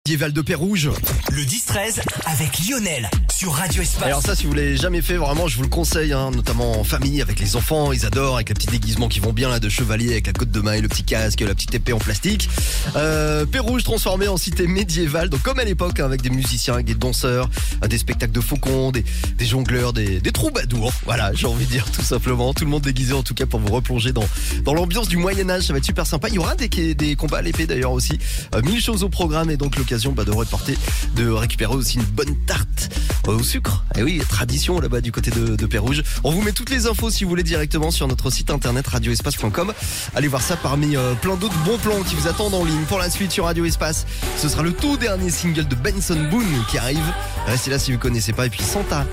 Médiéval de Pérouge. Le 10-13 avec Lionel sur Radio Espace. Alors ça, si vous l'avez jamais fait, vraiment, je vous le conseille, notamment en famille, avec les enfants, ils adorent, avec les petits déguisements qui vont bien là de chevalier, avec la côte de maille, le petit casque, la petite épée en plastique. Pérouge transformé en cité médiévale, donc comme à l'époque, avec des musiciens, avec des danseurs, des spectacles de faucons, des jongleurs, des troubadours. Voilà, j'ai envie de dire tout simplement, tout le monde déguisé en tout cas pour vous replonger dans l'ambiance du Moyen-Âge. Ça va être super sympa. Il y aura des combats à l'épée d'ailleurs aussi. 1000 choses au programme et donc l'occasion de récupérer aussi une bonne tarte au sucre. Et oui, tradition là-bas du côté de Pérouge. On vous met toutes les infos si vous voulez directement sur notre site internet radioespace.com. Allez voir ça parmi plein d'autres bons plans qui vous attendent en ligne. Pour la suite sur Radio Espace, ce sera le tout dernier single de Benson Boone qui arrive. Restez là si vous connaissez pas. Et puis Santa